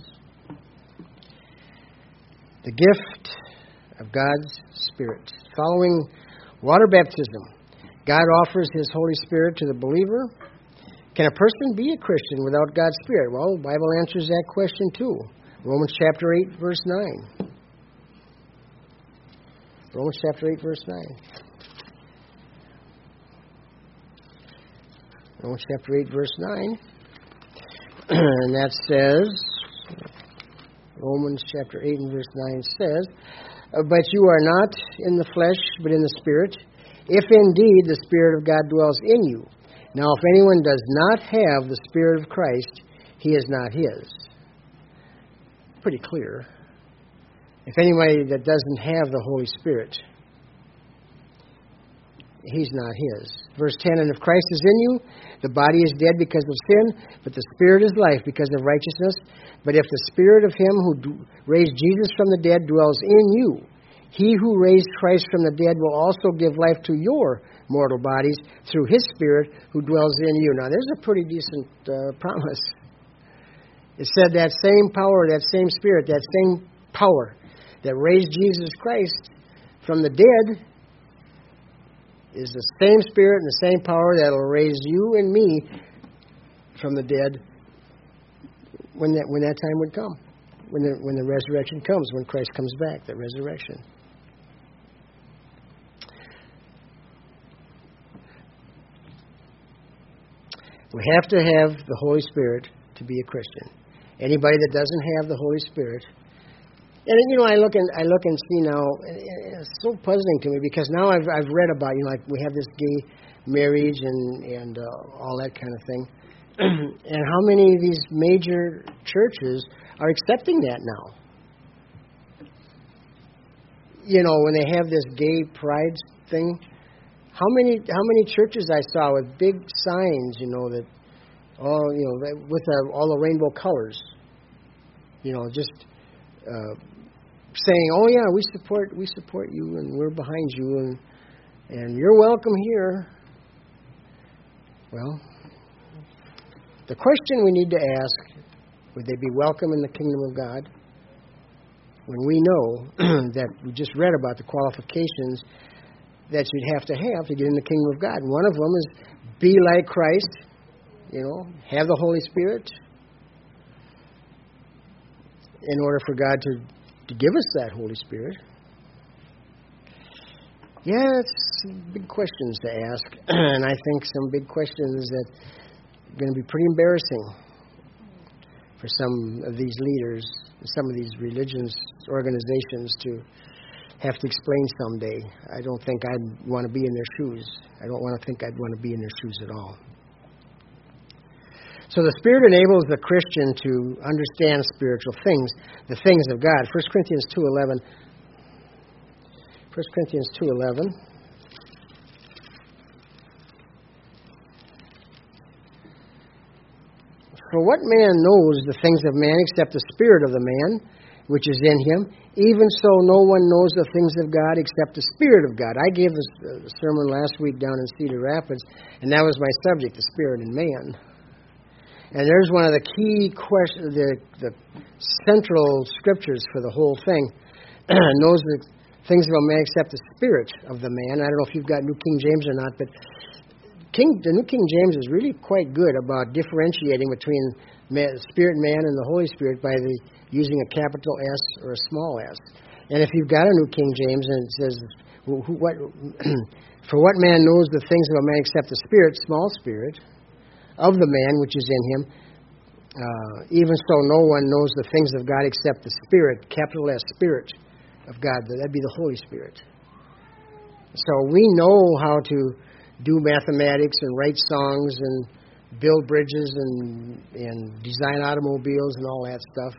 The gift of God's Spirit. Following water baptism, God offers His Holy Spirit to the believer. Can a person be a Christian without God's Spirit? Well, the Bible answers that question too. Romans chapter 8, verse 9. Romans chapter 8, verse 9. Romans chapter 8, verse 9. And that says, Romans chapter 8 and verse 9 says, but you are not in the flesh, but in the Spirit, if indeed the Spirit of God dwells in you. Now, if anyone does not have the Spirit of Christ, he is not his. Pretty clear. If anybody that doesn't have the Holy Spirit, he's not his. Verse 10, and if Christ is in you, the body is dead because of sin, but the Spirit is life because of righteousness. But if the Spirit of Him who raised Jesus from the dead dwells in you, He who raised Christ from the dead will also give life to your mortal bodies through His Spirit who dwells in you. Now, there's a pretty decent promise. It said that same power, that same Spirit, that same power that raised Jesus Christ from the dead is the same Spirit and the same power that will raise you and me from the dead when that time would come, when the resurrection comes, when Christ comes back, that resurrection. We have to have the Holy Spirit to be a Christian. Anybody that doesn't have the Holy Spirit, and I look and see now, it's so puzzling to me because now I've read about, like we have this gay marriage and all that kind of thing, and how many of these major churches are accepting that now? When they have this gay pride thing, how many churches I saw with big signs, that with all the rainbow colors, just saying, "Oh yeah, we support you, and we're behind you, and you're welcome here." Well, the question we need to ask: would they be welcome in the kingdom of God? When we know that we just read about the qualifications that you'd have to get in the kingdom of God. One of them is be like Christ, have the Holy Spirit in order for God to give us that Holy Spirit. Yeah, it's big questions to ask, and I think some big questions that are going to be pretty embarrassing for some of these leaders, some of these religious organizations to have to explain someday. I don't think I'd want to be in their shoes. I don't want to think I'd want to be in their shoes at all. So the Spirit enables the Christian to understand spiritual things, the things of God. 1 Corinthians 2:11. 1 Corinthians 2:11. For what man knows the things of man except the spirit of the man, which is in him? Even so, no one knows the things of God except the Spirit of God. I gave this sermon last week down in Cedar Rapids, and that was my subject, the Spirit in man. And there's one of the key questions, the central scriptures for the whole thing. Knows the things of a man except the spirit of the man. I don't know if you've got New King James or not, but the New King James is really quite good about differentiating between spirit man and the Holy Spirit by using a capital S or a small s. And if you've got a New King James and it says, for what man knows the things of a man except the spirit, small spirit, of the man which is in him, even so no one knows the things of God except the Spirit, capital S, Spirit of God. That'd be the Holy Spirit. So we know how to do mathematics and write songs and build bridges and design automobiles and all that stuff.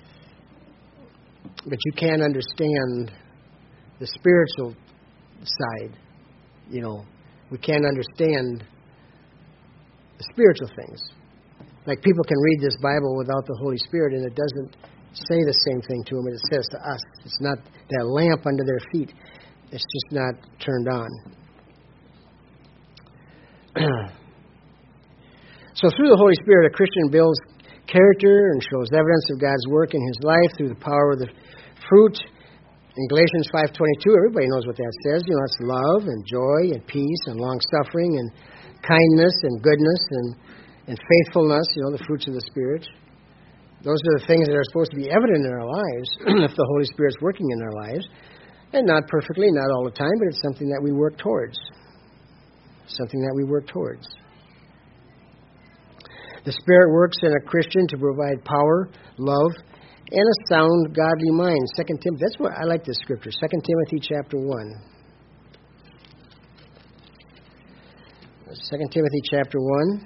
But you can't understand the spiritual side. You know, we can't understand the spiritual things. Like people can read this Bible without the Holy Spirit and it doesn't say the same thing to them as it says to us. It's not that lamp under their feet. It's just not turned on. So through the Holy Spirit, a Christian builds character and shows evidence of God's work in his life through the power of the fruit. In Galatians 5:22, everybody knows what that says. You know, it's love and joy and peace and long-suffering and kindness and goodness and faithfulness, you know, the fruits of the Spirit. Those are the things that are supposed to be evident in our lives if the Holy Spirit's working in our lives. And not perfectly, not all the time, but it's something that we work towards. Something that we work towards. The Spirit works in a Christian to provide power, love, and a sound, godly mind. 2 Timothy, that's what I like this scripture. 2 Timothy chapter 1. 2 Timothy chapter 1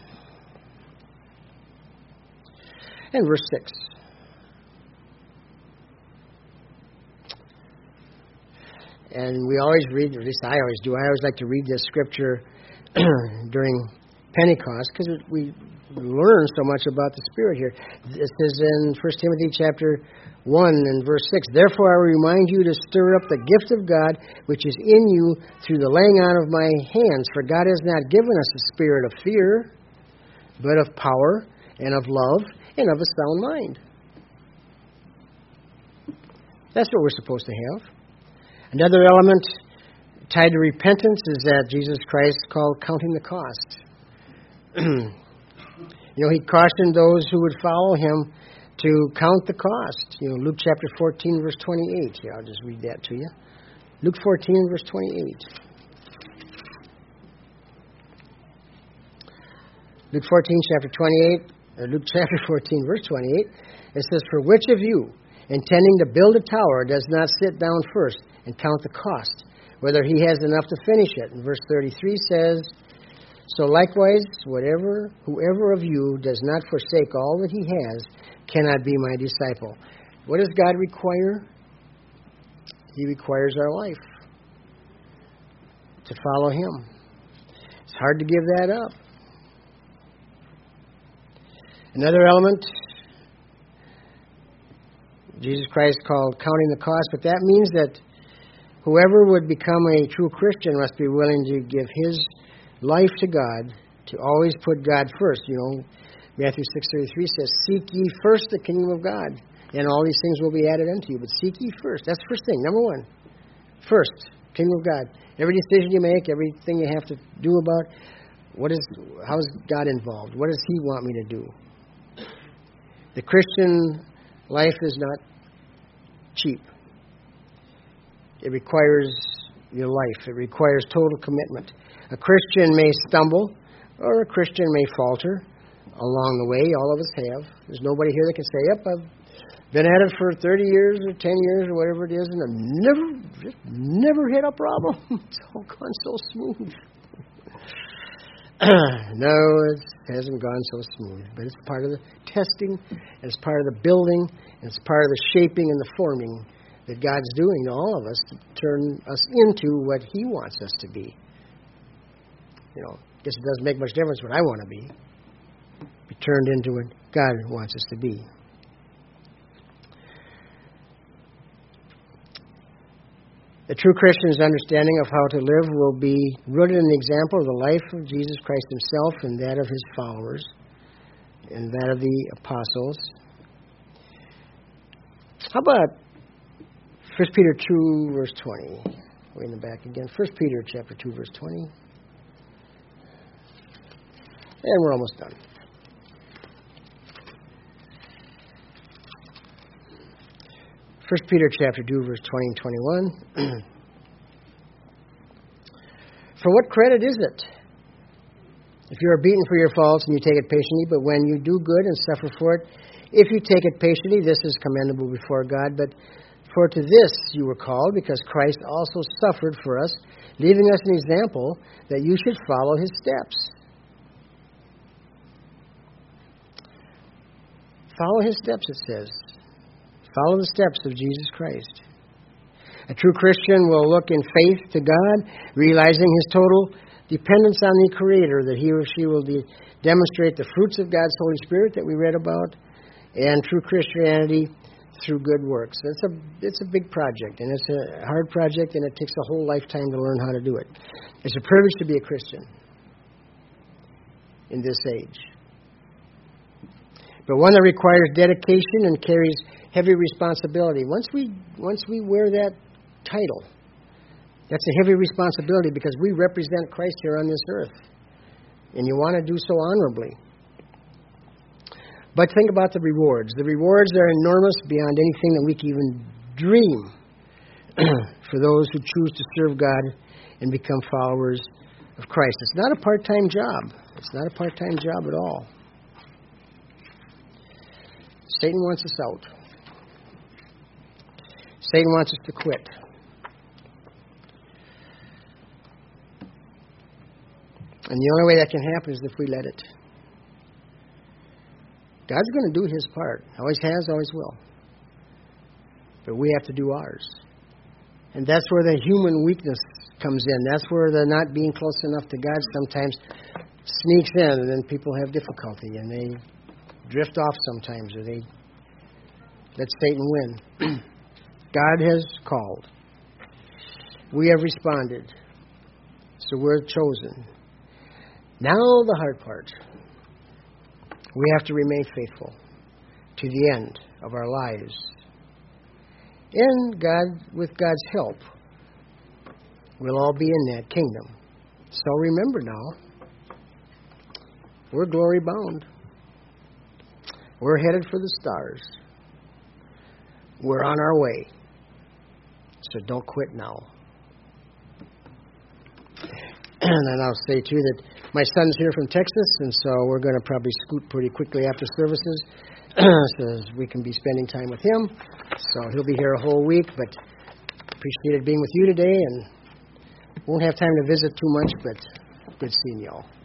and verse 6. And we always read, or at least I always do, I always like to read this scripture during Pentecost because we learn so much about the Spirit here. It says in 1 Timothy chapter 1 and verse 6, therefore I remind you to stir up the gift of God which is in you through the laying on of my hands. For God has not given us a spirit of fear, but of power and of love and of a sound mind. That's what we're supposed to have. Another element tied to repentance is that Jesus Christ called counting the cost. You know, he cautioned those who would follow him to count the cost. You know, Luke chapter 14, verse 28. Here, I'll just read that to you. Luke 14, verse 28. Luke 14, chapter 28, or Luke chapter 14, verse 28. It says, for which of you, intending to build a tower, does not sit down first and count the cost, whether he has enough to finish it? And verse 33 says, so likewise, whoever of you does not forsake all that he has, cannot be my disciple. What does God require? He requires our life to follow him. It's hard to give that up. Another element, Jesus Christ called counting the cost, but that means that whoever would become a true Christian must be willing to give his life to God, to always put God first. You know, Matthew 6:33 says, seek ye first the kingdom of God, and all these things will be added unto you. But seek ye first. That's the first thing. Number one. First, kingdom of God. Every decision you make, everything you have to do about, how is God involved? What does he want me to do? The Christian life is not cheap. It requires your life. It requires total commitment. A Christian may stumble, or a Christian may falter along the way. All of us have. There's nobody here that can say, yep, I've been at it for 30 years or 10 years or whatever it is, and I've never hit a problem. It's all gone so smooth. No, it hasn't gone so smooth. But it's part of the testing, and it's part of the building, and it's part of the shaping and the forming that God's doing to all of us to turn us into what he wants us to be. You know, I guess it doesn't make much difference what I want to be. Be turned into what God wants us to be. The true Christian's understanding of how to live will be rooted in the example of the life of Jesus Christ himself and that of his followers. and that of the apostles. How about 1 Peter 2, verse 20? Way in the back again. 1 Peter chapter 2, verse 20. And we're almost done. 1 Peter chapter 2, verse 20 and 21. For what credit is it if you are beaten for your faults and you take it patiently, but when you do good and suffer for it, if you take it patiently, this is commendable before God. But for to this you were called, because Christ also suffered for us, leaving us an example that you should follow his steps. Follow his steps, it says. Follow the steps of Jesus Christ. A true Christian will look in faith to God, realizing his total dependence on the Creator, that he or she will demonstrate the fruits of God's Holy Spirit that we read about, and true Christianity through good works. It's a big project, and it's a hard project, and it takes a whole lifetime to learn how to do it. It's a privilege to be a Christian in this age, but one that requires dedication and carries heavy responsibility. Once we wear that title, that's a heavy responsibility, because we represent Christ here on this earth, and you want to do so honorably. But think about the rewards. The rewards are enormous beyond anything that we can even dream for those who choose to serve God and become followers of Christ. It's not a part-time job. It's not a part-time job at all. Satan wants us out. Satan wants us to quit. And the only way that can happen is if we let it. God's going to do his part. Always has, always will. But we have to do ours. And that's where the human weakness comes in. That's where the not being close enough to God sometimes sneaks in, and then people have difficulty, and they drift off sometimes, or they let Satan win. God has called. We have responded. So we're chosen. Now the hard part. We have to remain faithful to the end of our lives. And God, with God's help, we'll all be in that kingdom. So remember now, we're glory bound. We're headed for the stars. We're on our way. So don't quit now. And then I'll say, too, that my son's here from Texas, and so we're going to probably scoot pretty quickly after services so we can be spending time with him. So he'll be here a whole week, but appreciated being with you today, and won't have time to visit too much, but good seeing you all.